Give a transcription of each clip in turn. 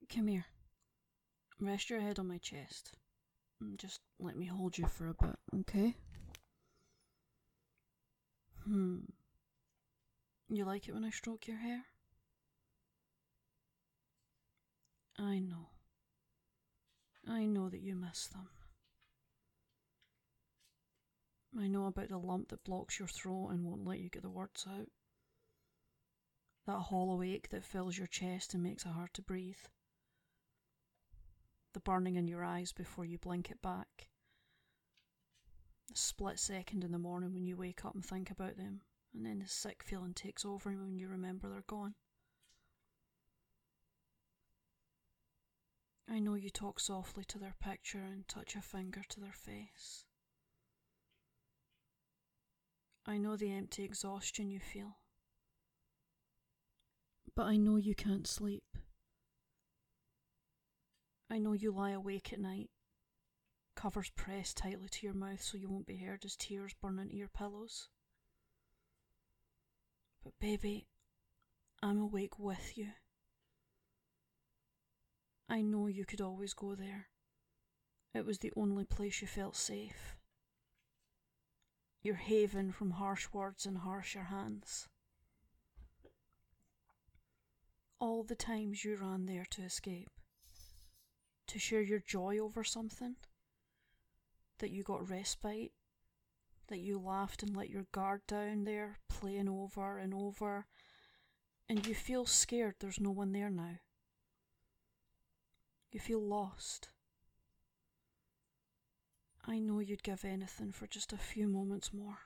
Come here. Rest your head on my chest. And just let me hold you for a bit, okay? You like it when I stroke your hair? I know. I know that you miss them. I know about the lump that blocks your throat and won't let you get the words out. That hollow ache that fills your chest and makes it hard to breathe. The burning in your eyes before you blink it back. The split second in the morning when you wake up and think about them, and then the sick feeling takes over when you remember they're gone. I know you talk softly to their picture and touch a finger to their face. I know the empty exhaustion you feel. But I know you can't sleep. I know you lie awake at night, covers pressed tightly to your mouth so you won't be heard as tears burn into your pillows. But baby, I'm awake with you. I know you could always go there. It was the only place you felt safe. Your haven from harsh words and harsher hands. All the times you ran there to escape, to share your joy over something, that you got respite, that you laughed and let your guard down there, playing over and over, and you feel scared there's no one there now. You feel lost. I know you'd give anything for just a few moments more.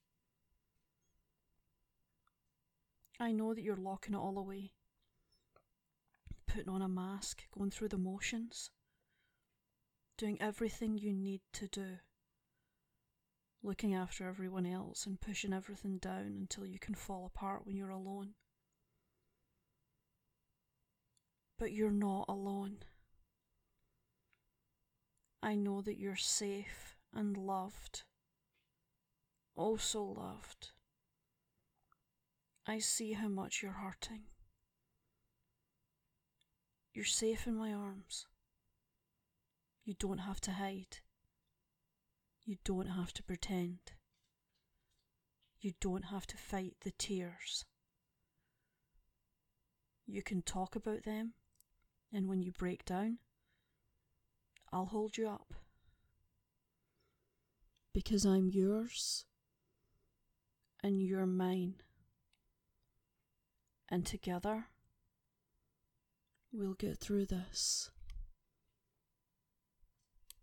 I know that you're locking it all away, putting on a mask, going through the motions, doing everything you need to do, looking after everyone else and pushing everything down until you can fall apart when you're alone. But you're not alone. I know that you're safe and loved, oh so loved. I see how much you're hurting. You're safe in my arms. You don't have to hide. You don't have to pretend. You don't have to fight the tears. You can talk about them, and when you break down, I'll hold you up. Because I'm yours, and you're mine. And together, we'll get through this.